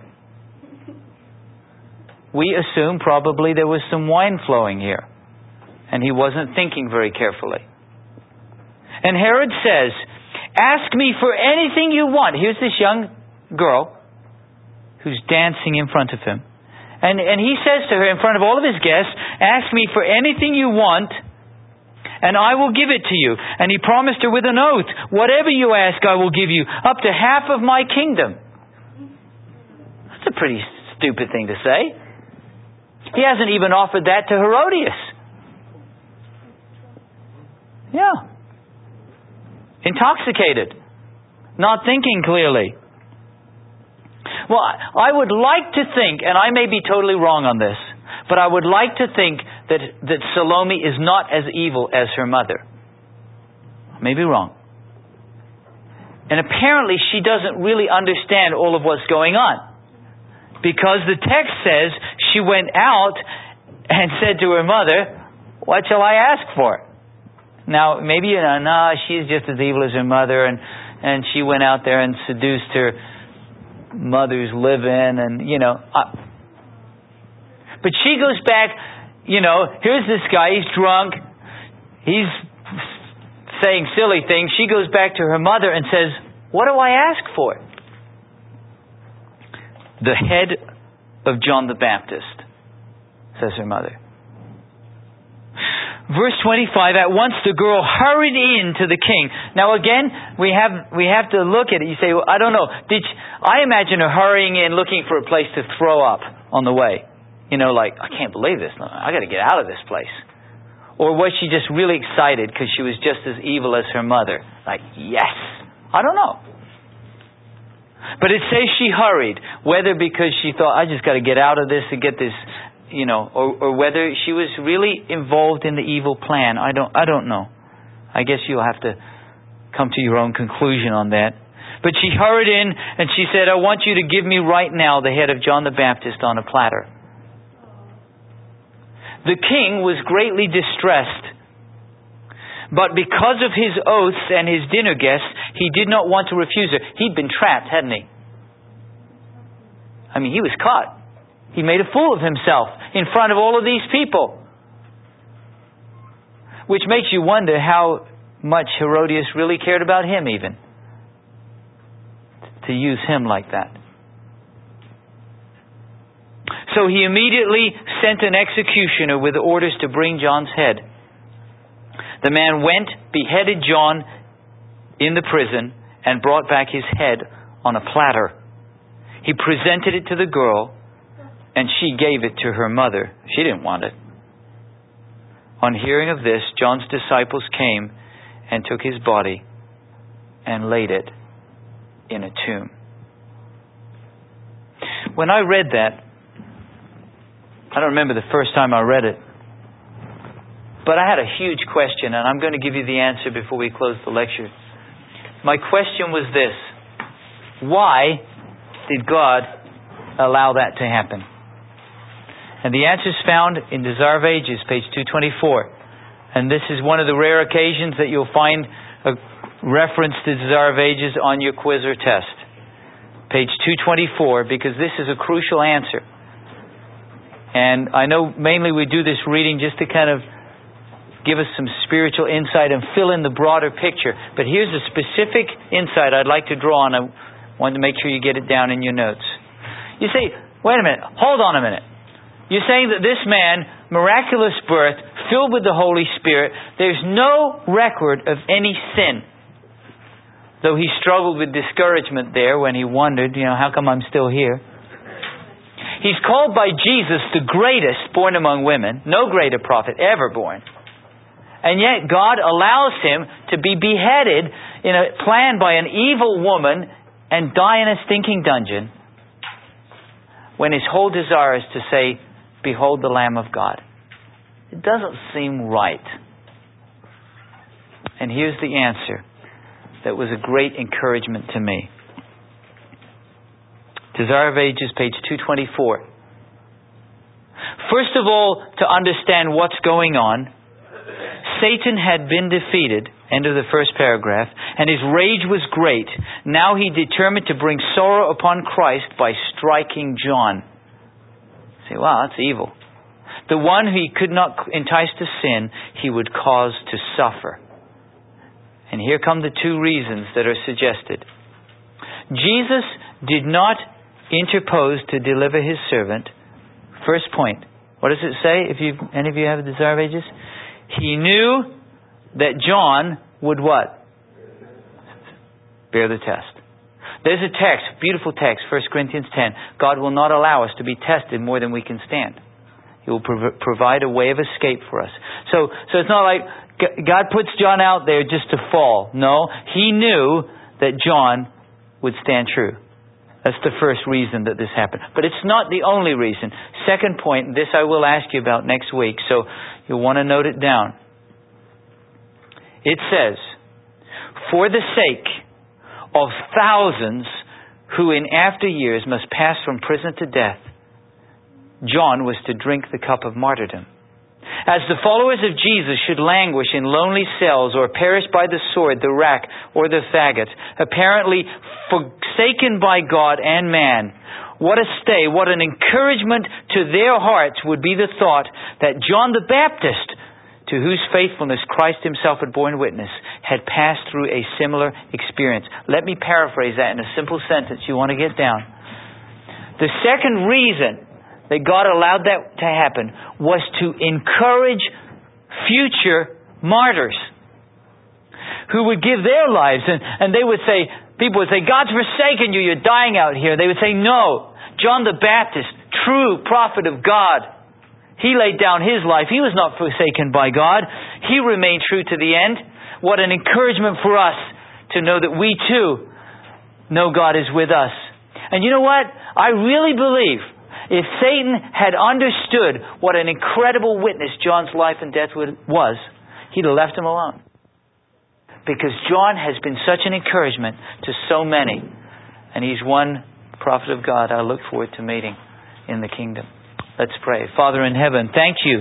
Speaker 1: We assume probably there was some wine flowing here, and he wasn't thinking very carefully. And Herod says, ask me for anything you want. Here's this young girl who's dancing in front of him. And he says to her in front of all of his guests, ask me for anything you want, and I will give it to you. And he promised her with an oath, whatever you ask, I will give you, up to half of my kingdom. That's a pretty stupid thing to say. He hasn't even offered that to Herodias. Yeah. Intoxicated. Not thinking clearly. Well, I would like to think, and I may be totally wrong on this, but I would like to think that Salome is not as evil as her mother. I may be wrong. And apparently she doesn't really understand all of what's going on. Because the text says she went out and said to her mother, what shall I ask for? Now, maybe she's just as evil as her mother, and she went out there and seduced her mother's live-in, and, But she goes back, here's this guy, he's drunk, he's saying silly things. She goes back to her mother and says, what do I ask for? The head of John the Baptist, says her mother. Verse 25, at once the girl hurried in to the king. Now again, we have to look at it. You say, well, I don't know. I imagine her hurrying in looking for a place to throw up on the way. Like, I can't believe this. I got to get out of this place. Or was she just really excited because she was just as evil as her mother? Like, yes. I don't know. But it says she hurried. Whether because she thought, I just got to get out of this and get this, or whether she was really involved in the evil plan. I don't know. I guess you'll have to come to your own conclusion on that. But she hurried in and she said, I want you to give me right now the head of John the Baptist on a platter. The king was greatly distressed, but because of his oaths and his dinner guests, he did not want to refuse her. He'd been trapped, hadn't he? I mean, he was caught. He made a fool of himself in front of all of these people. Which makes you wonder how much Herodias really cared about him even. To use him like that. So he immediately sent an executioner with orders to bring John's head. The man went, beheaded John in the prison, and brought back his head on a platter. He presented it to the girl, and she gave it to her mother. She didn't want it. On hearing of this, John's disciples came and took his body and laid it in a tomb. When I read that, I don't remember the first time I read it, but I had a huge question, and I'm going to give you the answer before we close the lecture. My question was this: why did God allow that to happen? And the answer is found in Desire of Ages, page 224. And this is one of the rare occasions that you'll find a reference to Desire of Ages on your quiz or test. Page 224, because this is a crucial answer. And I know mainly we do this reading just to kind of give us some spiritual insight and fill in the broader picture. But here's a specific insight I'd like to draw on. I wanted to make sure you get it down in your notes. You say, wait a minute, hold on a minute. You're saying that this man, miraculous birth, filled with the Holy Spirit, there's no record of any sin. Though he struggled with discouragement there when he wondered, how come I'm still here? He's called by Jesus the greatest born among women. No greater prophet ever born. And yet God allows him to be beheaded in a plan by an evil woman and die in a stinking dungeon, when his whole desire is to say, behold the Lamb of God. It doesn't seem right. And here's the answer that was a great encouragement to me. Desire of Ages, page 224. First of all, to understand what's going on, Satan had been defeated, end of the first paragraph, and his rage was great. Now he determined to bring sorrow upon Christ by striking John. Say, wow, that's evil. The one who he could not entice to sin, he would cause to suffer. And here come the two reasons that are suggested. Jesus did not interpose to deliver his servant. First point. What does it say? If any of you have a Desire of Ages? He knew that John would what? Bear the test. There's a text, beautiful text, 1 Corinthians 10. God will not allow us to be tested more than we can stand. He will provide a way of escape for us. So it's not like God puts John out there just to fall. No, he knew that John would stand true. That's the first reason that this happened. But it's not the only reason. Second point, this I will ask you about next week, so you'll want to note it down. It says, for the sake of thousands who in after years must pass from prison to death, John was to drink the cup of martyrdom. As the followers of Jesus should languish in lonely cells or perish by the sword, the rack, or the faggot, apparently forsaken by God and man, what a stay, what an encouragement to their hearts would be the thought that John the Baptist, to whose faithfulness Christ himself had borne witness, had passed through a similar experience. Let me paraphrase that in a simple sentence you want to get down. The second reason that God allowed that to happen was to encourage future martyrs who would give their lives, and they would say, people would say, God's forsaken you, you're dying out here. They would say, no, John the Baptist, true prophet of God, he laid down his life. He was not forsaken by God. He remained true to the end. What an encouragement for us to know that we too know God is with us. And you know what? I really believe if Satan had understood what an incredible witness John's life and death was, he'd have left him alone. Because John has been such an encouragement to so many. And he's one prophet of God I look forward to meeting in the kingdom. Let's pray. Father in heaven, thank you.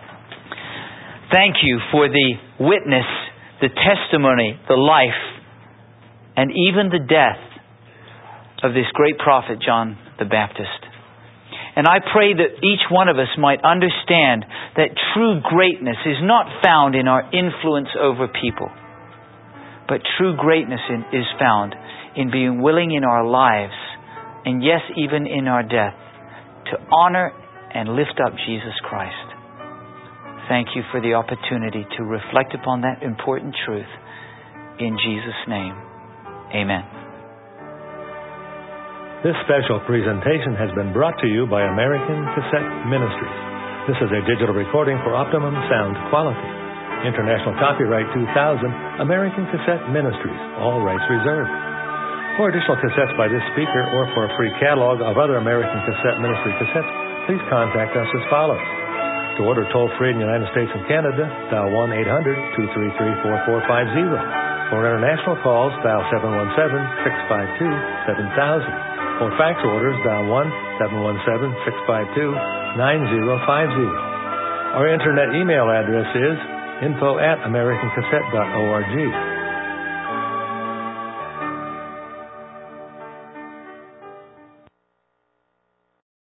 Speaker 1: Thank you for the witness, the testimony, the life, and even the death of this great prophet, John the Baptist. And I pray that each one of us might understand that true greatness is not found in our influence over people, but true greatness is found in being willing in our lives, and yes, even in our death, to honor and lift up Jesus Christ. Thank you for the opportunity to reflect upon that important truth. In Jesus' name, amen.
Speaker 6: This special presentation has been brought to you by American Cassette Ministries. This is a digital recording for optimum sound quality. International copyright 2000, American Cassette Ministries, all rights reserved. For additional cassettes by this speaker or for a free catalog of other American Cassette Ministry cassettes, please contact us as follows. To order toll-free in the United States and Canada, dial 1-800-233-4450. For international calls, dial 717-652-7000. For fax orders, dial 717-652-9050. Our internet email address is info@americancassette.org.